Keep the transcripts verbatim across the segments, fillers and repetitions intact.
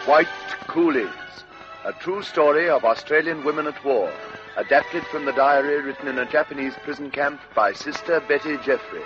White Coolies, a true story of Australian women at war, adapted from the diary written in a Japanese prison camp by Sister Betty Jeffrey.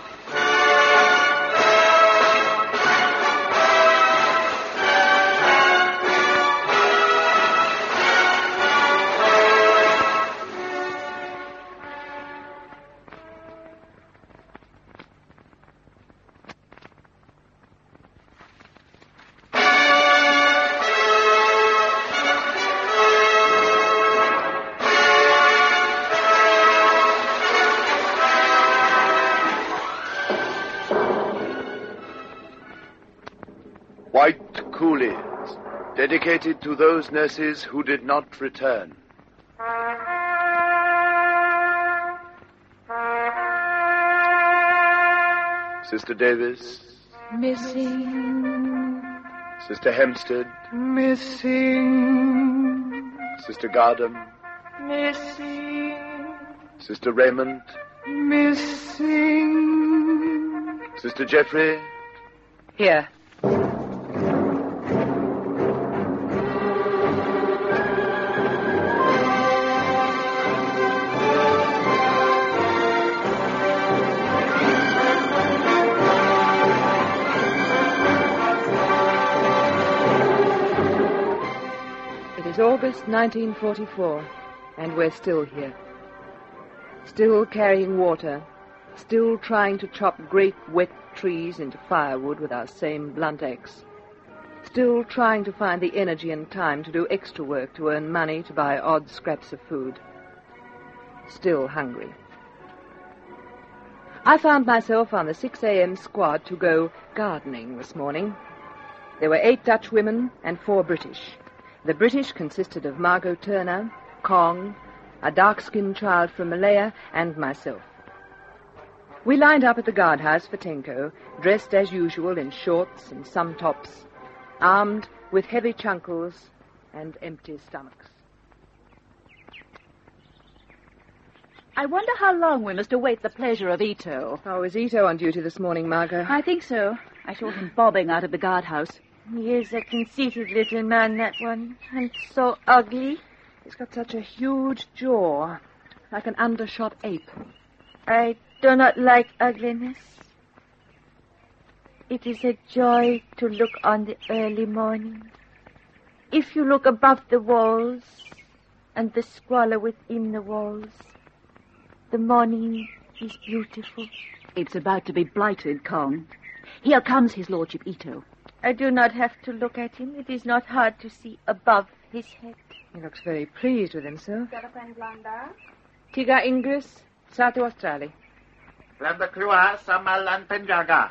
White Coolies, dedicated to those nurses who did not return. Sister Davis. Missing. Sister Hempstead. Missing. Sister Gardam. Missing. Sister Raymond. Missing. Sister Jeffrey. Here. It's August nineteen forty-four, and we're still here. Still carrying water, still trying to chop great wet trees into firewood with our same blunt axe. Still trying to find the energy and time to do extra work to earn money to buy odd scraps of food. Still hungry. I found myself on the six a.m. squad to go gardening this morning. There were eight Dutch women and four British. The British consisted of Margot Turner, Kong, a dark-skinned child from Malaya, and myself. We lined up at the guardhouse for Tenko, dressed as usual in shorts and some tops, armed with heavy chunkles and empty stomachs. I wonder how long we must await the pleasure of Ito. Oh, is Ito on duty this morning, Margot? I think so. I saw him bobbing out of the guardhouse. He is a conceited little man, that one, and so ugly. He's got such a huge jaw, like an undershot ape. I do not like ugliness. It is a joy to look on the early morning. If you look above the walls and the squalor within the walls, the morning is beautiful. It's about to be blighted, Kong. Here comes his lordship Ito. I do not have to look at him. It is not hard to see above his head. He looks very pleased with himself. Tiga Inggris, satu Australia. Belanda keluar sama lan penjaga.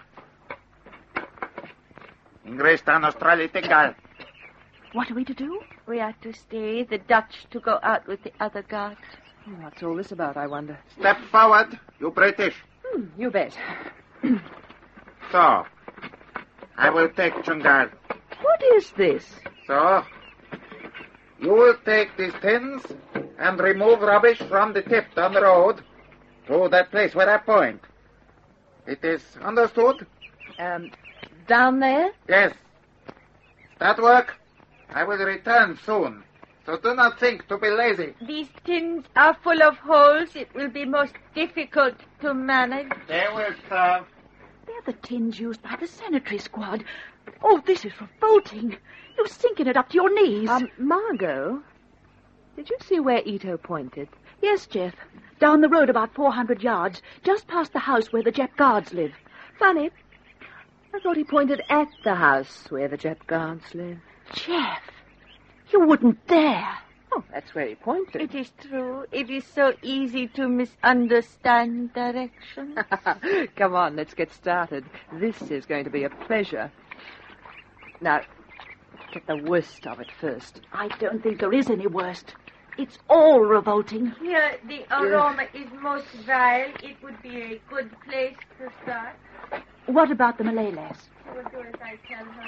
Inggris dan Australia tinggal. What are we to do? We are to stay, the Dutch to go out with the other guards. Oh, what's all this about, I wonder? Step forward, you British. Hmm, you bet. So, I will take Chungal. What is this? So, you will take these tins and remove rubbish from the tip down the road to that place where I point. It is understood? Um, down there? Yes. That work? I will return soon. So do not think to be lazy. These tins are full of holes. It will be most difficult to manage. They will serve. They're the tins used by the sanitary squad. Oh, this is revolting. You're sinking it up to your knees. Um, Margot, did you see where Ito pointed? Yes, Jeff. Down the road about four hundred yards, just past the house where the Jap guards live. Funny. I thought he pointed at the house where the Jap guards live. Jeff, you wouldn't dare. Oh, that's where he pointed. It is true. It is so easy to misunderstand direction. Come on, let's get started. This is going to be a pleasure. Now, get the worst of it first. I don't think there is any worst. It's all revolting. Here, the aroma yeah. is most vile. It would be a good place to start. What about the Malay lass? I will do as I tell her.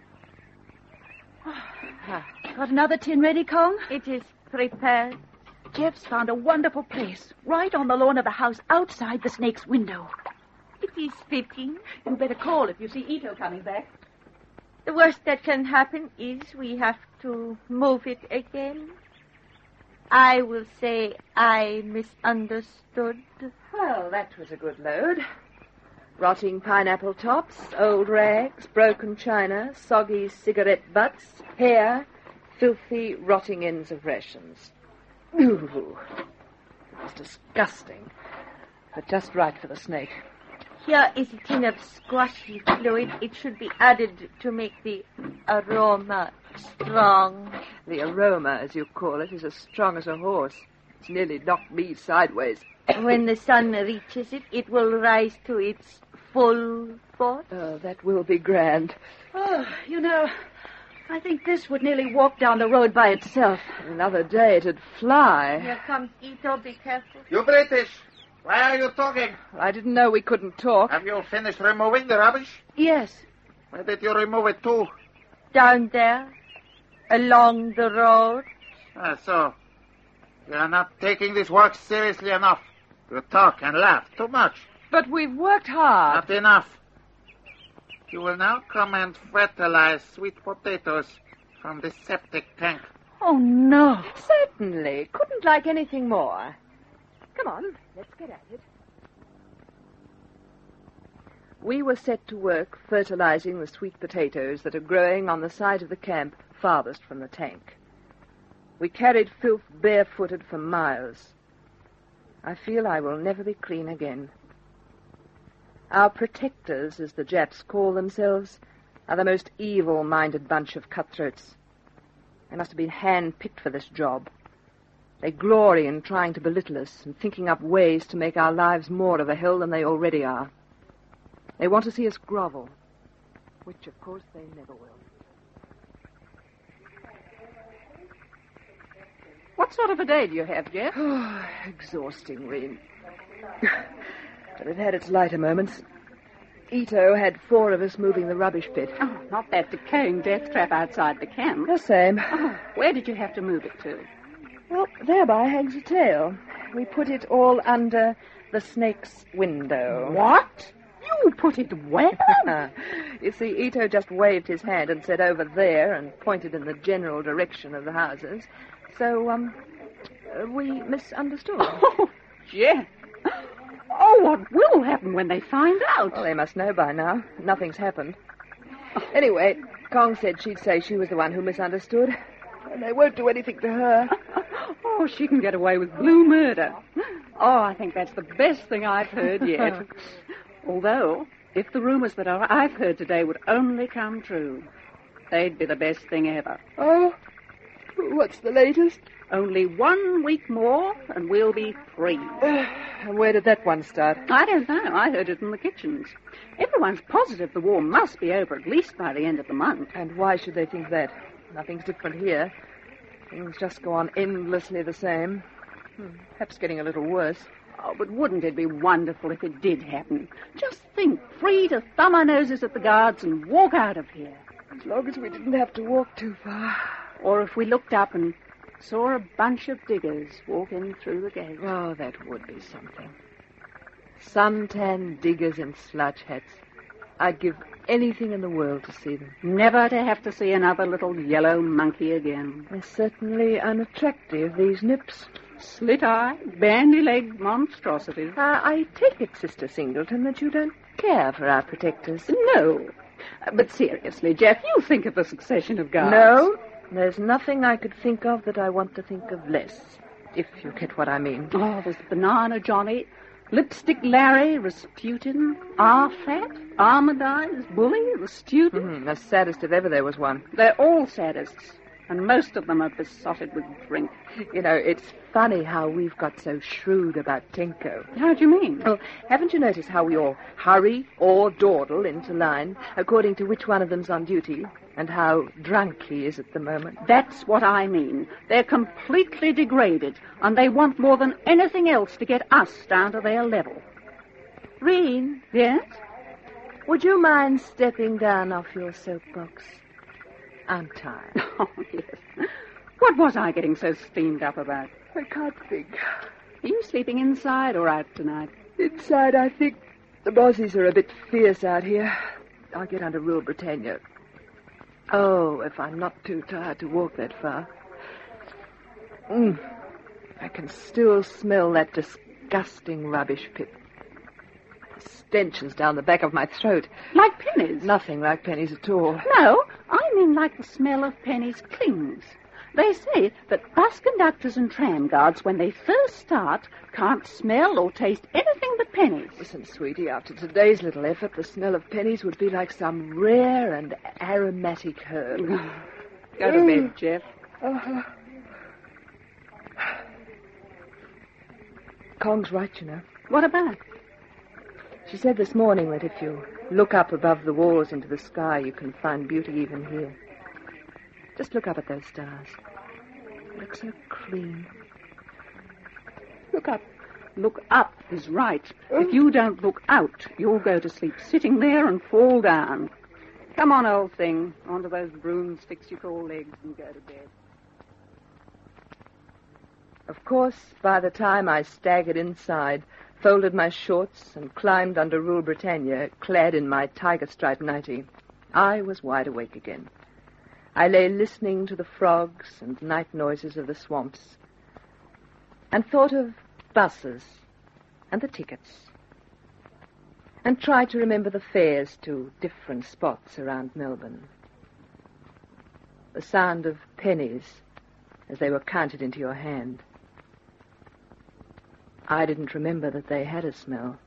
Got another tin ready, Kong? It is prepared. Jeff's found a wonderful place, right on the lawn of the house outside the snake's window. It is fitting. You better call if you see Ito coming back. The worst that can happen is we have to move it again. I will say I misunderstood. Well, that was a good load. Rotting pineapple tops, old rags, broken china, soggy cigarette butts, hair, filthy, rotting ends of rations. Ooh, it was disgusting, but just right for the snake. Here is a tin of squashy fluid. It should be added to make the aroma strong. The aroma, as you call it, is as strong as a horse. It's nearly knocked me sideways. When the sun reaches it, it will rise to its full force. Oh, that will be grand. Oh, you know, I think this would nearly walk down the road by itself. Another day it'd fly. Here comes Ito. Be careful. You British, why are you talking? I didn't know we couldn't talk. Have you finished removing the rubbish? Yes. Where did you remove it to? Down there, along the road. Ah, so, you are not taking this work seriously enough. You talk and laugh too much. But we've worked hard. Not enough. You will now come and fertilize sweet potatoes from the septic tank. Oh, no. Certainly. Couldn't like anything more. Come on, let's get at it. We were set to work fertilizing the sweet potatoes that are growing on the side of the camp farthest from the tank. We carried filth barefooted for miles. I feel I will never be clean again. Our protectors, as the Japs call themselves, are the most evil-minded bunch of cutthroats. They must have been hand-picked for this job. They glory in trying to belittle us and thinking up ways to make our lives more of a hell than they already are. They want to see us grovel, which, of course, they never will. What sort of a day do you have, Jeff? Oh, exhausting, Reen. But it had its lighter moments. Ito had four of us moving the rubbish pit. Oh, not that decaying death trap outside the camp. The same. Oh, where did you have to move it to? Well, thereby hangs a tale. We put it all under the snake's window. What? You put it where? You see, Ito just waved his hand and said over there and pointed in the general direction of the houses. So, um, uh, we misunderstood. Oh, Jeff. Oh, what will happen when they find out? Well, they must know by now. Nothing's happened. Anyway, Kong said she'd say she was the one who misunderstood. And they won't do anything to her. Oh, she can get away with blue murder. Oh, I think that's the best thing I've heard yet. Although, if the rumors that I've heard today would only come true, they'd be the best thing ever. Oh, what's the latest? Only one week more, and we'll be free. And where did that one start? I don't know. I heard it in the kitchens. Everyone's positive the war must be over at least by the end of the month. And why should they think that? Nothing's different here. Things just go on endlessly the same. Hmm, perhaps getting a little worse. Oh, but wouldn't it be wonderful if it did happen? Just think, free to thumb our noses at the guards and walk out of here. As long as we didn't have to walk too far. Or if we looked up and saw a bunch of diggers walking through the gate. Oh, that would be something. Suntan diggers in slouch hats. I'd give anything in the world to see them. Never to have to see another little yellow monkey again. They're certainly unattractive, these nips. Slit-eyed, bandy-legged monstrosities. Uh, I take it, Sister Singleton, that you don't care for our protectors. No. But seriously, Jeff, you think of the succession of guards. No. There's nothing I could think of that I want to think of less, if you get what I mean. Oh, there's Banana Johnny, Lipstick Larry, Rasputin, R-Fat, Armadize, Bully, the student. Mm-hmm, the saddest if ever there was one. They're all sadists, and most of them are besotted with drink. You know, it's funny how we've got so shrewd about Tenko. How do you mean? Well, haven't you noticed how we all hurry or dawdle into line according to which one of them's on duty and how drunk he is at the moment? That's what I mean. They're completely degraded, and they want more than anything else to get us down to their level. Reen? Yes? Would you mind stepping down off your soapbox? I'm tired. Oh, yes. What was I getting so steamed up about? I can't think. Are you sleeping inside or out tonight? Inside, I think. The Aussies are a bit fierce out here. I'll get under Rule Britannia. Oh, if I'm not too tired to walk that far. Mm. I can still smell that disgusting rubbish pit. The stench is down the back of my throat. Like pennies? Nothing like pennies at all. No, I mean like the smell of pennies clings. They say that bus conductors and tram guards, when they first start, can't smell or taste anything but pennies. Listen, sweetie, after today's little effort, the smell of pennies would be like some rare and aromatic herb. Go to bed, Jeff. Uh-huh. Kong's right, you know. What about? She said this morning that if you look up above the walls into the sky, you can find beauty even here. Just look up at those stars. They look so clean. Look up. Look up is right. If you don't look out, you'll go to sleep sitting there and fall down. Come on, old thing. Onto those broomsticks you call legs and go to bed. Of course, by the time I staggered inside, folded my shorts, and climbed under Rule Britannia, clad in my tiger-striped nightie, I was wide awake again. I lay listening to the frogs and night noises of the swamps, and thought of buses and the tickets, and tried to remember the fares to different spots around Melbourne. The sound of pennies as they were counted into your hand. I didn't remember that they had a smell.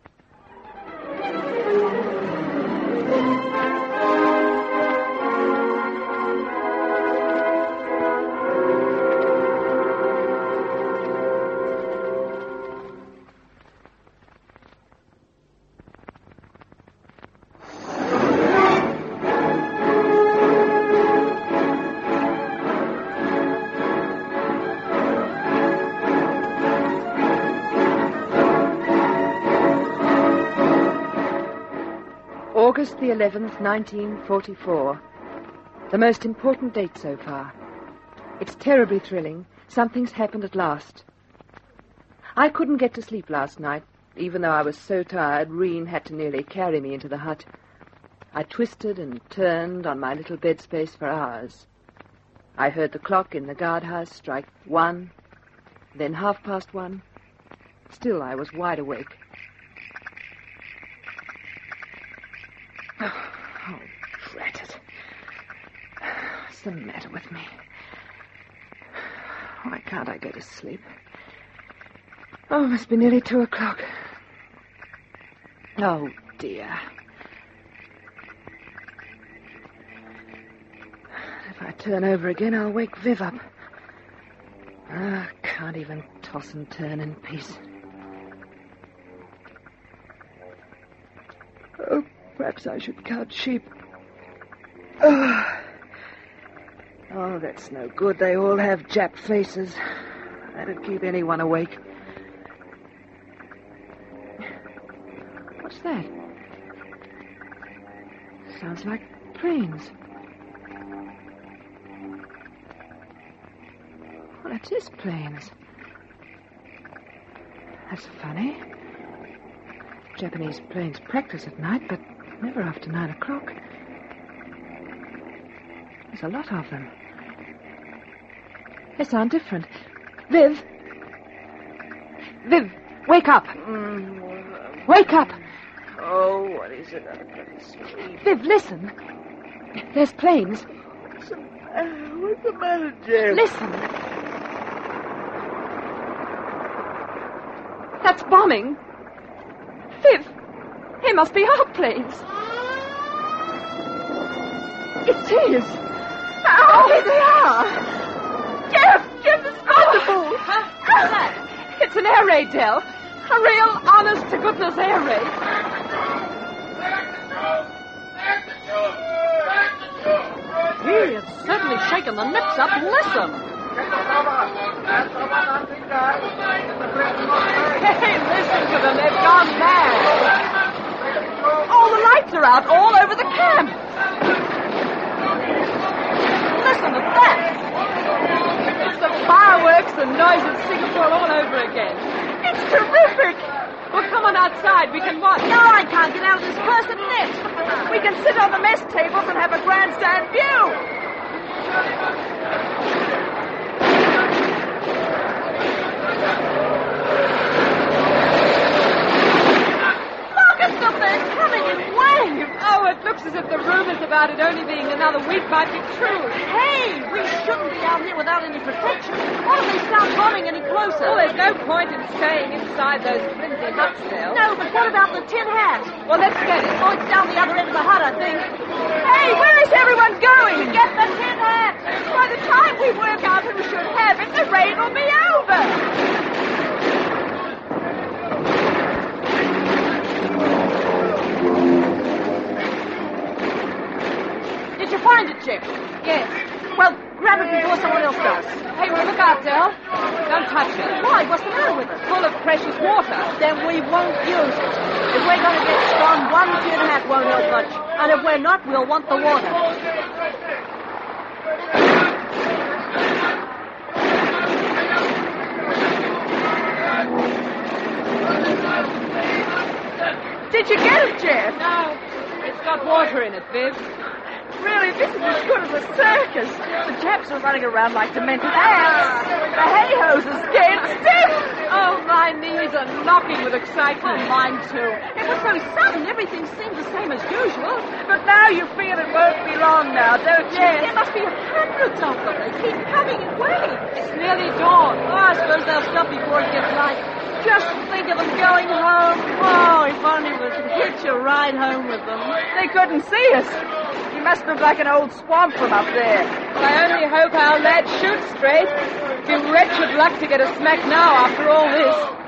August the eleventh, nineteen forty-four. The most important date so far. It's terribly thrilling. Something's happened at last. I couldn't get to sleep last night, even though I was so tired, Reen had to nearly carry me into the hut. I twisted and turned on my little bed space for hours. I heard the clock in the guardhouse strike one, then half past one. Still, I was wide awake. Oh, oh, drat it. What's the matter with me? Why can't I go to sleep? Oh, it must be nearly two o'clock. Oh, dear. If I turn over again, I'll wake Viv up. I can't even toss and turn in peace. Oh, perhaps I should count sheep. Oh. Oh, that's no good. They all have Jap faces. That'd keep anyone awake. What's that? Sounds like planes. Well, it is planes. That's funny. Japanese planes practice at night, but never after nine o'clock. There's a lot of them. They sound different. Viv! Viv, wake up! Mm. Wake up! Oh, what is it? I'm going to sleep. Viv, listen. There's planes. What's the, uh, what's the matter, Jeff? Listen. That's bombing. Viv, they must be our planes. It is. Oh, here they are. Jeff, Jeff, the Thunderbolt. Huh? What's that? It's an air raid, Del. A real honest-to-goodness air raid. Gee, it's certainly shaken the nips up. Listen. Hey, listen to them. They've gone mad. All the lights are out all over the camp. Listen to that. It's the fireworks and noise of Singapore all over again. It's terrific. Well, come on outside. We can watch. No, I can't get out of this cursed net. We can sit on the mess tables and have a grandstand view. They're coming in waves. Oh, it looks as if the rumors about it only being another week might be true. Hey, we shouldn't be out here without any protection. What if they start bombing any closer? Well, there's no point in staying inside those flimsy huts, Nell. No, but what about the tin hat? Well, let's get it. Oh, it's down the other end of the hut, I think. Hey, where is everyone going? To get the tin hat. By the time we work out who should have it, the rain will be over. Did you find it, Chip? Yes. Well, grab it before someone else does. Hey, well, look out, Del. Don't touch it. Why? What's the matter with it? Full of precious water. Then we won't use it. If we're going to get strong, one tin hat won't help much. And if we're not, we'll want the water. Did you get it, Jeff? No. It's got water in it, Viv. Really, this is as good as a circus. The Japs are running around like demented ants. The hay-hose is scared stiff. Oh, my knees are knocking with excitement. Oh, mine too. It was so sudden, everything seemed the same as usual. But now you feel it won't be long now, don't you? Yes. There must be hundreds of them. They keep coming in waves. It's nearly dawn. Oh, I suppose they'll stop before it gets light. Just think of them going home. Oh, if only we could hitch a ride home with them. They couldn't see us. You must look like an old swamp from up there. Well, I only hope our lad shoots straight. It'd be wretched luck to get a smack now after all this.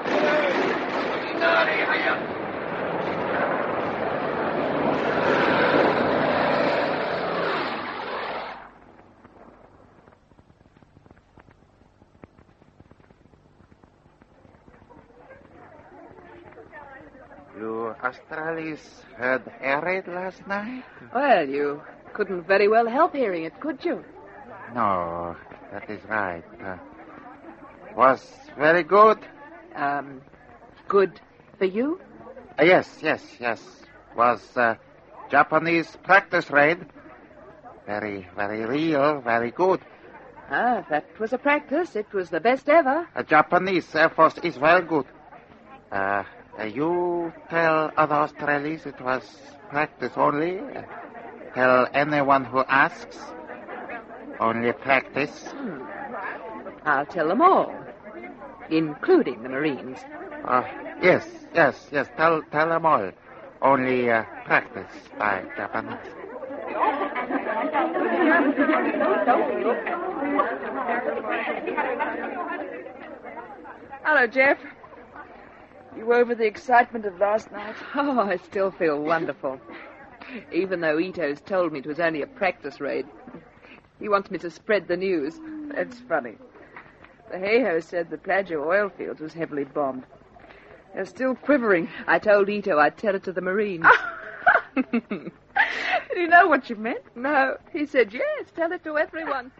You Australis heard air raid last night? Well, you couldn't very well help hearing it, could you? No, that is right. Uh, was very good. Um, good for you? Uh, yes, yes, yes. Was uh, Japanese practice raid. Very, very real, very good. Ah, if that was a practice, it was the best ever. A Japanese Air Force is very good. Uh, uh, you tell other Australians it was practice only. Uh, tell anyone who asks. Only practice. Hmm. I'll tell them all, including the Marines. Uh, yes, yes, yes. Tell, tell them all. Only uh, practice by Japanese. Hello, Jeff. You over the excitement of last night? Oh, I still feel wonderful. Even though Ito's told me it was only a practice raid. He wants me to spread the news. That's funny. The hay-ho said the Plaggio oil fields was heavily bombed. They're still quivering. I told Ito I'd tell it to the Marines. Did he know what you meant? No. He said, yes, tell it to everyone.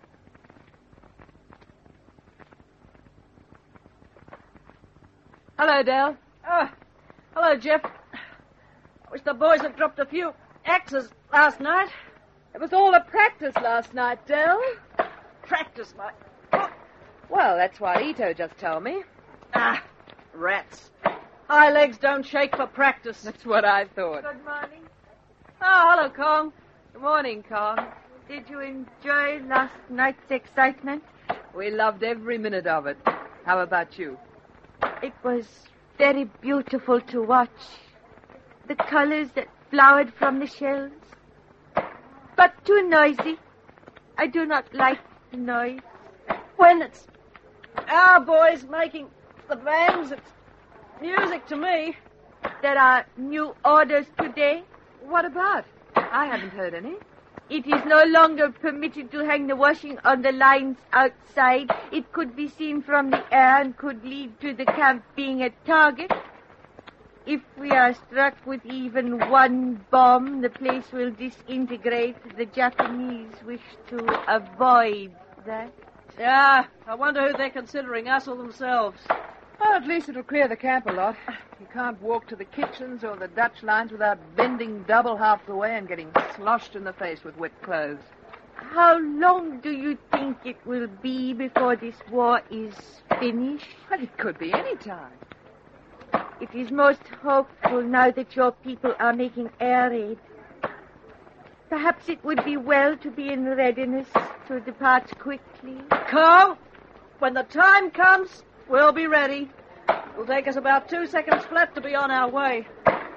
Hello, Del. Oh, hello, Jeff. I wish the boys had dropped a few axes last night. It was all a practice last night, Del. Practice, my... Oh. Well, that's what Ito just told me. Ah, rats. High legs don't shake for practice. That's what I thought. Good morning. Oh, hello, Kong. Good morning, Kong. Did you enjoy last night's excitement? We loved every minute of it. How about you? It was very beautiful to watch. The colors that flowered from the shells. But too noisy. I do not like the noise. When it's our boys making the bangs, it's music to me. There are new orders today. What about? I haven't heard any. It is no longer permitted to hang the washing on the lines outside. It could be seen from the air and could lead to the camp being a target. If we are struck with even one bomb, the place will disintegrate. The Japanese wish to avoid that. Yeah, I wonder who they're considering, us or themselves. Well, at least it'll clear the camp a lot. You can't walk to the kitchens or the Dutch lines without bending double half the way and getting sloshed in the face with wet clothes. How long do you think it will be before this war is finished? Well, it could be any time. It is most hopeful now that your people are making air raid. Perhaps it would be well to be in readiness to depart quickly. Carl, when the time comes, we'll be ready. It'll take us about two seconds flat to be on our way.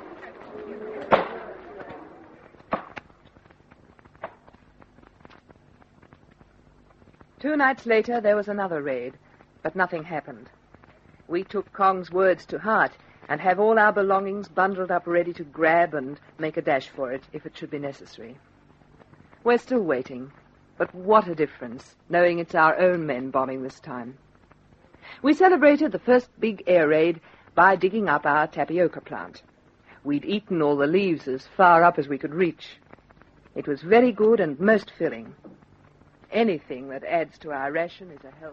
Two nights later, there was another raid, but nothing happened. We took Kong's words to heart and have all our belongings bundled up ready to grab and make a dash for it if it should be necessary. We're still waiting, but what a difference, knowing it's our own men bombing this time. We celebrated the first big air raid by digging up our tapioca plant. We'd eaten all the leaves as far up as we could reach. It was very good and most filling. Anything that adds to our ration is a help.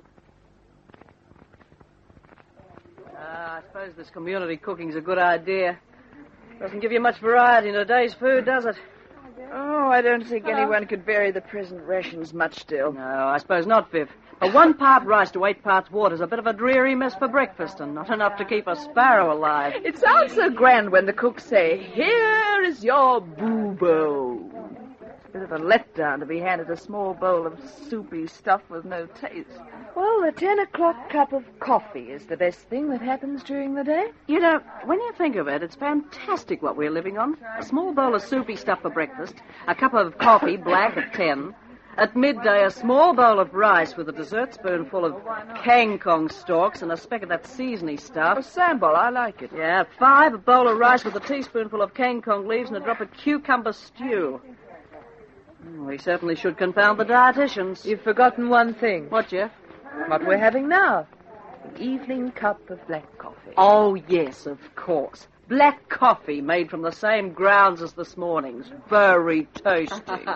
Ah, I suppose this community cooking's a good idea. Doesn't give you much variety in a day's food, does it? Oh, I don't think anyone could vary the present rations much still. No, I suppose not, Viv. A one part rice to eight parts water is a bit of a dreary mess for breakfast and not enough to keep a sparrow alive. It sounds so grand when the cooks say, "Here is your boo-boo." It's a bit of a letdown to be handed a small bowl of soupy stuff with no taste. Well, the ten o'clock cup of coffee is the best thing that happens during the day. You know, when you think of it, it's fantastic what we're living on. A small bowl of soupy stuff for breakfast, a cup of coffee, black, at ten. At midday, a small bowl of rice with a dessert spoonful of kangkong stalks and a speck of that seasony stuff. Oh, sambal, I like it. Yeah, at five, a bowl of rice with a teaspoonful of kangkong leaves and a drop of cucumber stew. We certainly should confound the dietitians. You've forgotten one thing. What, Jeff? What we're having now. An evening cup of black coffee. Oh, yes, of course. Black coffee made from the same grounds as this morning's. Very tasty.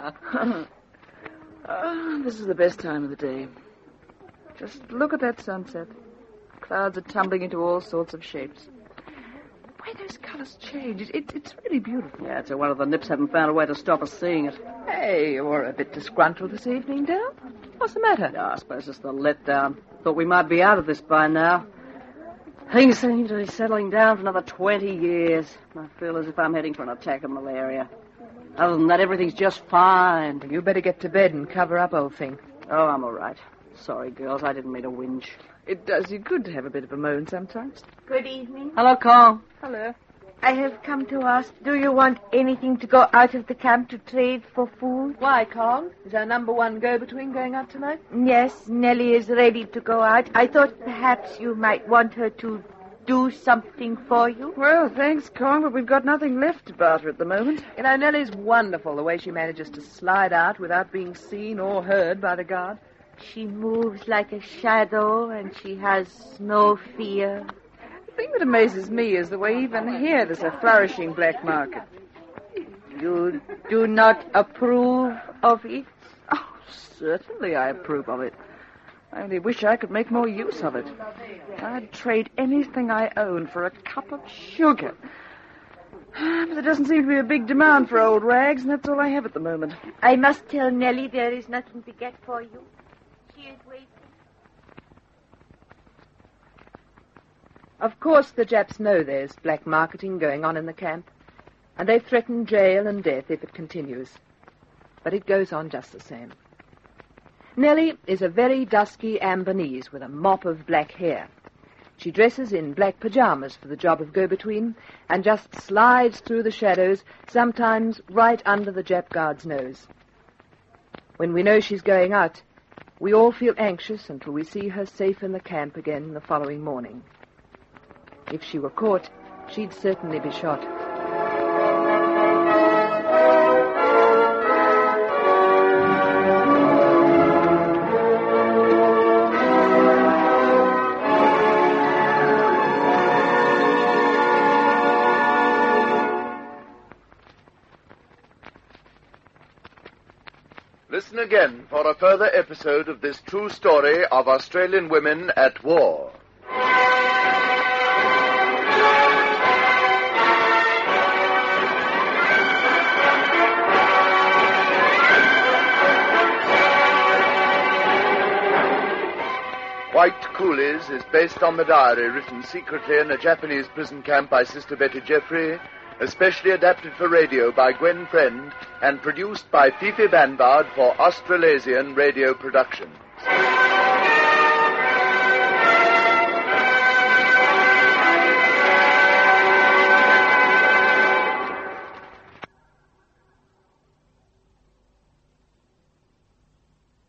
Oh, this is the best time of the day. Just look at that sunset. Clouds are tumbling into all sorts of shapes. The way those colors change, it, it, it's really beautiful. Yeah, it's a one of the nips haven't found a way to stop us seeing it. Hey, you're a bit disgruntled this evening, Dale. What's the matter? No, I suppose it's the letdown. Thought we might be out of this by now. Things seem to be settling down for another twenty years. I feel as if I'm heading for an attack of malaria. Other than that, everything's just fine. You better get to bed and cover up, old thing. Oh, I'm all right. Sorry, girls, I didn't mean to whinge. It does you good to have a bit of a moan sometimes. Good evening. Hello, Carl. Hello. I have come to ask, do you want anything to go out of the camp to trade for food? Why, Kong? Is our number one go-between going out tonight? Yes, Nellie is ready to go out. I thought perhaps you might want her to do something for you. Well, thanks, Kong, but we've got nothing left to barter at the moment. You know, Nellie's wonderful, the way she manages to slide out without being seen or heard by the guard. She moves like a shadow, and she has no fear. The thing that amazes me is the way even here there's a flourishing black market. You do not approve of it? Oh, certainly I approve of it. I only wish I could make more use of it. I'd trade anything I own for a cup of sugar. But there doesn't seem to be a big demand for old rags, and that's all I have at the moment. I must tell Nellie there is nothing to get for you. She is waiting. Of course, the Japs know there's black marketing going on in the camp, and they threaten jail and death if it continues. But it goes on just the same. Nellie is a very dusky Ambonese with a mop of black hair. She dresses in black pajamas for the job of go-between and just slides through the shadows, sometimes right under the Jap guard's nose. When we know she's going out, we all feel anxious until we see her safe in the camp again the following morning. If she were caught, she'd certainly be shot. listen again for a further episode of this true story of Australian women at war. White Coolies is based on the diary written secretly in a Japanese prison camp by Sister Betty Jeffrey, especially adapted for radio by Gwen Friend, and produced by Fifi Banbard for Australasian Radio Production.